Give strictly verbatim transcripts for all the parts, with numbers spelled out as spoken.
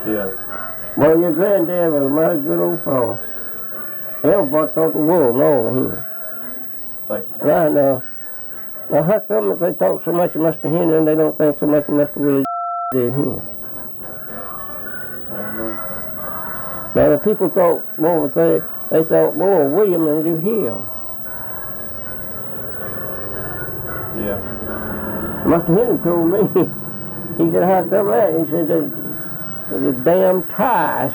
Yeah. Well, your granddad was a mighty good old fellow. Everybody thought the world of him. Thank you. Right now, now how come if they talk so much of Mister Henry and they don't think so much of Mister Willie did him? I don't know. Now the people thought, well, they, they thought, well, William and do him. Yeah. Mister Henry told me, he said, how come that? He said, the, the damn ties.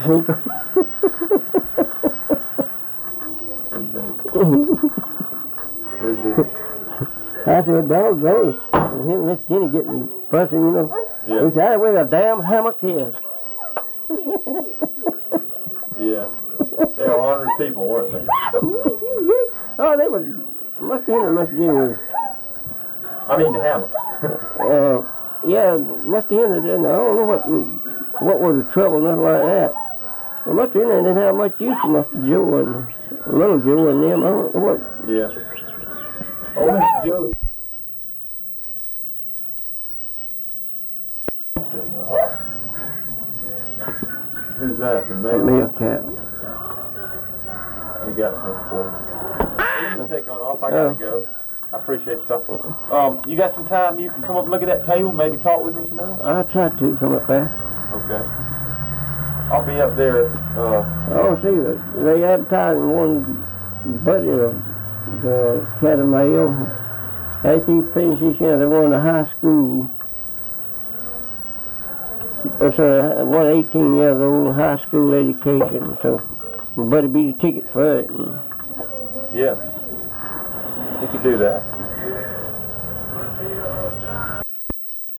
I said, doggone. And him and Miss Jenny getting fussing, you know. Yeah. He said, where the damn hammock is. Yeah. They were honored people, weren't they? Oh, they were, Mister Henry and Miss Jenny was, I mean the hammocks. uh, yeah, Mister Henry didn't, I don't know what, what was the trouble, nothing like that. Well, Mister Henry didn't have much use for Mister Joe and Little Joe and them, I don't know what. Yeah. Oh, Mister Joe. Who's that? The A mayor? meerkat. You got something for me. I'm gonna take on off. I gotta Oh. go. I appreciate your stuff. Um, you got some time? You can come up and look at that table, maybe talk with me some more. I tried to come up there. Okay. I'll be up there. Uh, Oh, see, they advertising one buddy of the Cat of Mail. After he finished his year, they wanted a high school. It's a one eighteen years old high school education. So my buddy beat a ticket for it. And yeah. You could do that.